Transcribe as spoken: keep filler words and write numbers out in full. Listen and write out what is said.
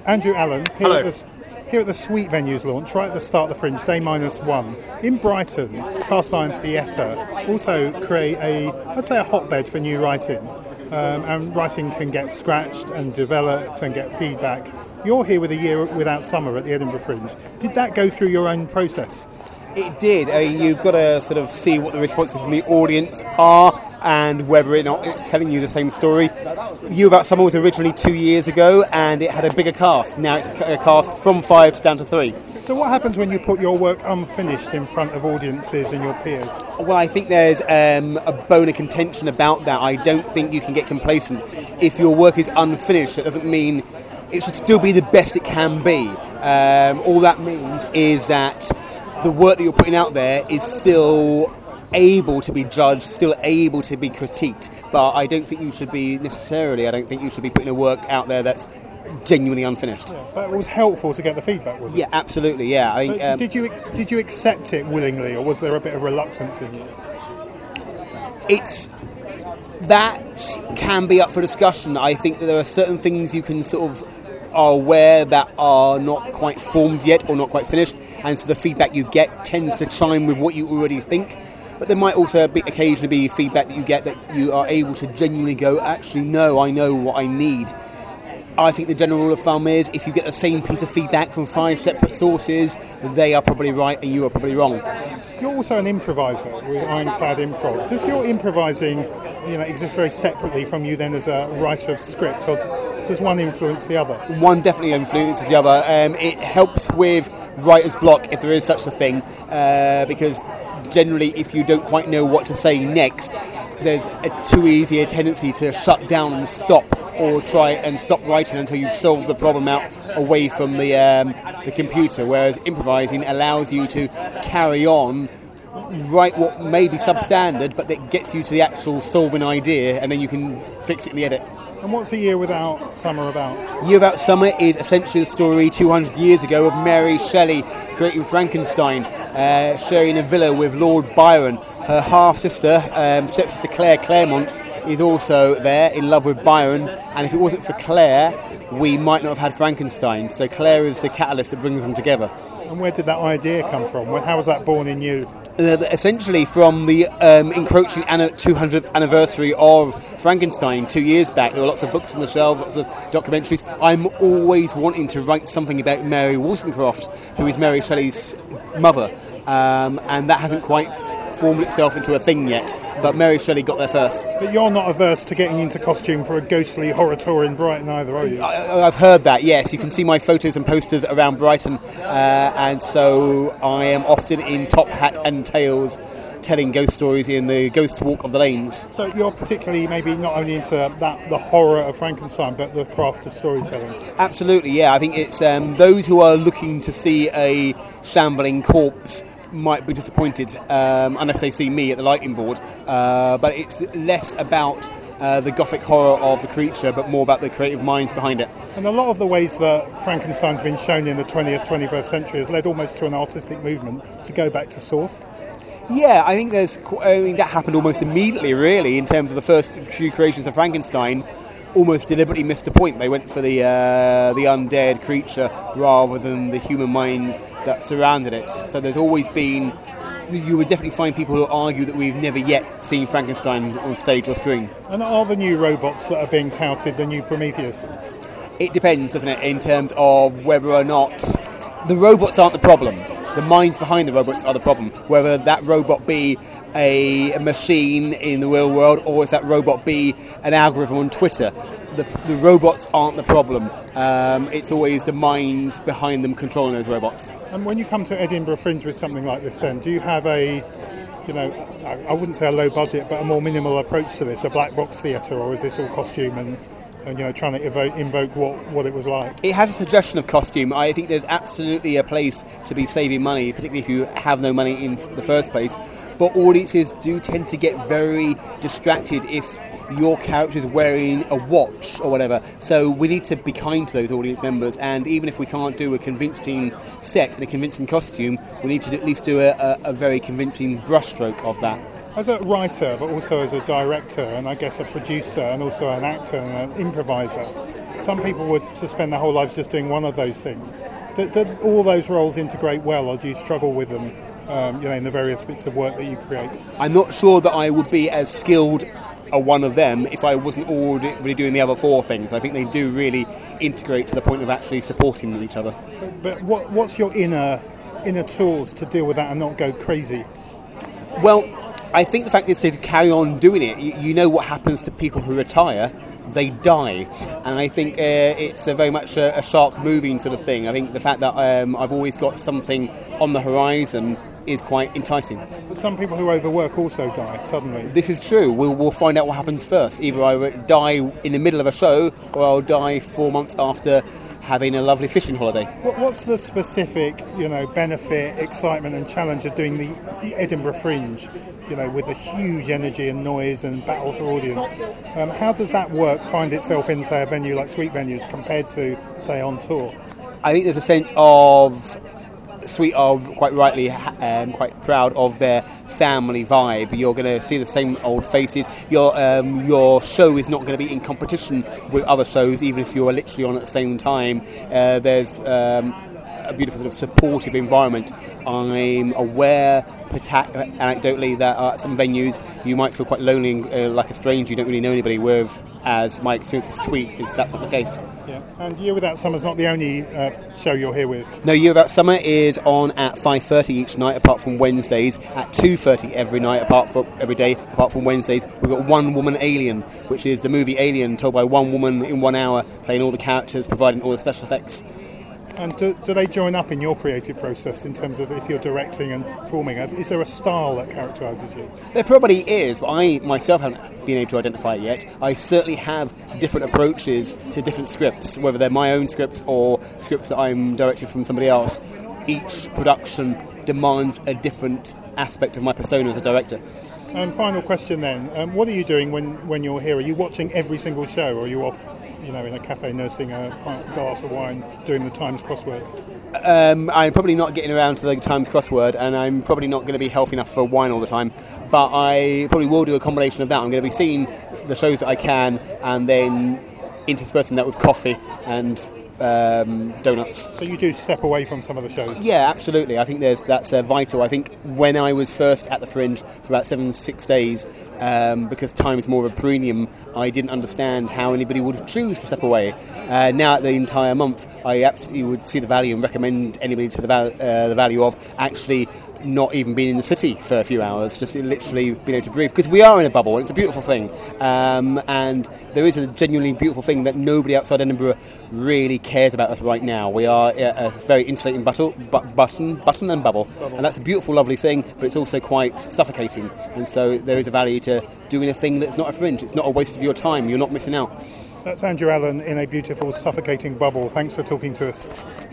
Andrew Allen, here Hello. at, the, here at the Sweet Venues launch, right at the start of the Fringe, day minus one. In Brighton, Cast Iron Theatre also create a, I'd say a hotbed for new writing. Um, and writing can get scratched and developed and get feedback. You're here with A Year Without Summer at the Edinburgh Fringe. Did that go through your own process? It did. I mean, you've got to sort of see what the responses from the audience are and whether or not it's telling you the same story. You About Summer was originally two years ago and it had a bigger cast. Now it's a cast from five to down to three. So what happens when you put your work unfinished in front of audiences and your peers? Well, I think there's um, a bone of contention about that. I don't think you can get complacent. If your work is unfinished, that doesn't mean it should still be the best it can be. Um, all that means is that the work that you're putting out there is still able to be judged, still able to be critiqued. But I don't think you should be necessarily, I don't think you should be putting a work out there that's genuinely unfinished. Yeah, but it was helpful to get the feedback, was it? Yeah, absolutely, yeah. I think, um, did you did you accept it willingly, or was there a bit of reluctance in you? It's... That can be up for discussion. I think that there are certain things you can sort of are aware that are not quite formed yet or not quite finished, and so the feedback you get tends to chime with what you already think. But there might also be, occasionally be feedback that you get that you are able to genuinely go, actually, no, I know what I need. I think the general rule of thumb is if you get the same piece of feedback from five separate sources, they are probably right and you are probably wrong. You're also an improviser with Ironclad Improv. Does your improvising, you know, exist very separately from you then as a writer of script, or does one influence the other? One definitely influences the other. Um, it helps with writer's block, if there is such a thing, uh, because generally if you don't quite know what to say next, there's a too easy a tendency to shut down and stop, or try and stop writing until you've solved the problem out away from the um, the computer, whereas improvising allows you to carry on, write what may be substandard, but that gets you to the actual solving idea, and then you can fix it in the edit. And what's A Year Without Summer about? A Year Without Summer is essentially the story two hundred years ago of Mary Shelley creating Frankenstein, uh, sharing a villa with Lord Byron. Her half-sister, um, stepsister Claire Claremont, is also there in love with Byron, and if it wasn't for Claire, we might not have had Frankenstein. So Claire is the catalyst that brings them together. And where did that idea come from? How was that born in you? Uh, essentially from the um, encroaching two hundredth anniversary of Frankenstein two years back. There were lots of books on the shelves, lots of documentaries. I'm always wanting to write something about Mary Wollstonecraft, who is Mary Shelley's mother, um, and that hasn't quite formed itself into a thing yet. But Mary Shelley got there first. But you're not averse to getting into costume for a ghostly horror tour in Brighton either, are you? I, I've heard that, yes. You can see my photos and posters around Brighton, uh, and so I am often in top hat and tails telling ghost stories in the Ghost Walk of the Lanes. So you're particularly maybe not only into that the horror of Frankenstein, but the craft of storytelling. Absolutely, yeah. I think it's um, those who are looking to see a shambling corpse might be disappointed um, unless they see me at the lighting board, uh, but it's less about uh, the gothic horror of the creature, but more about the creative minds behind it. And a lot of the ways that Frankenstein's been shown in the twentieth, twenty-first century has led almost to an artistic movement to go back to source. Yeah, I think there's. I mean, that happened almost immediately, really, in terms of the first few creations of Frankenstein. Almost deliberately missed a point. They went for the uh, the undead creature rather than the human minds that surrounded it. So there's always been. You would definitely find people who argue that we've never yet seen Frankenstein on stage or screen. And are the new robots that are being touted the new Prometheus? It depends, doesn't it, in terms of whether or not the robots aren't the problem. The minds behind the robots are the problem. Whether that robot be a, a machine in the real world, or if that robot be an algorithm on Twitter, the, the robots aren't the problem. Um, it's always the minds behind them controlling those robots. And when you come to Edinburgh Fringe with something like this, then do you have a, you know, I, I wouldn't say a low budget, but a more minimal approach to this, a black box theatre, or is this all costume and? And, you know, trying to evoke, invoke what, what it was like? It has a suggestion of costume. I think there's absolutely a place to be saving money, particularly if you have no money in the first place. But audiences do tend to get very distracted if your character is wearing a watch or whatever. So we need to be kind to those audience members. And even if we can't do a convincing set and a convincing costume, we need to at least do a, a, a very convincing brushstroke of that. As a writer, but also as a director, and I guess a producer, and also an actor and an improviser, some people would to spend their whole lives just doing one of those things. Do, do all those roles integrate well, or do you struggle with them, um, you know, in the various bits of work that you create? I'm not sure that I would be as skilled a one of them if I wasn't already doing the other four things. I think they do really integrate to the point of actually supporting each other. But, but what, what's your inner inner tools to deal with that and not go crazy? Well, I think the fact is to carry on doing it. You, you know what happens to people who retire. They die, and I think uh, it's a very much a, a shark moving sort of thing. I think the fact that um, I've always got something on the horizon is quite enticing. But some people who overwork also die suddenly. This is true. We'll, we'll find out what happens first. Either I die in the middle of a show, or I'll die four months after having a lovely fishing holiday. What, what's the specific, you know, benefit, excitement, and challenge of doing the, the Edinburgh Fringe? You know, with the huge energy and noise and battle for audience. Um, how does that work find itself in, say, a venue like Sweet Venues compared to, say, on tour? I think there's a sense of Sweet are quite rightly um, quite proud of their family vibe. You're going to see the same old faces. Your um, your show is not going to be in competition with other shows, even if you're literally on at the same time. Uh, there's um, a beautiful sort of supportive environment. I'm aware, anecdotally, that at some venues you might feel quite lonely and uh, like a stranger. You don't really know anybody. With, as my experience with Sweet is, that's not the case. Yeah, and Year Without Summer's not the only uh, show you're here with. No, Year Without Summer is on at five thirty each night, apart from Wednesdays. At two thirty every night, apart from every day, apart from Wednesdays. We've got One Woman Alien, which is the movie Alien, told by one woman in one hour, playing all the characters, providing all the special effects. And do, do they join up in your creative process in terms of if you're directing and performing? Is there a style that characterises you? There probably is, but I myself haven't been able to identify it yet. I certainly have different approaches to different scripts, whether they're my own scripts or scripts that I'm directing from somebody else. Each production demands a different aspect of my persona as a director. And final question then, um, what are you doing when, when you're here? Are you watching every single show, or are you off, you know, in a cafe nursing a glass of wine doing the Times crossword? Um, I'm probably not getting around to the Times crossword, and I'm probably not going to be healthy enough for wine all the time, but I probably will do a combination of that. I'm going to be seeing the shows that I can, and then interspersing that with coffee and um, donuts. So you do step away from some of the shows? Yeah, absolutely. I think there's that's uh, vital. I think when I was first at the Fringe for about seven, six days, um, because time is more of a premium, I didn't understand how anybody would choose to step away. Uh, now at the entire month, I absolutely would see the value and recommend anybody to the, val- uh, the value of actually not even being in the city for a few hours, just literally being able to breathe, because we are in a bubble and it's a beautiful thing, um, and there is a genuinely beautiful thing that nobody outside Edinburgh really cares about us right now. We are a, a very insulating buttle, but, button button and bubble, bubble, and that's a beautiful, lovely thing, but it's also quite suffocating, and so there is a value to doing a thing that's not a Fringe. It's not a waste of your time. You're not missing out. That's Andrew Allen in a beautiful, suffocating bubble. Thanks for talking to us.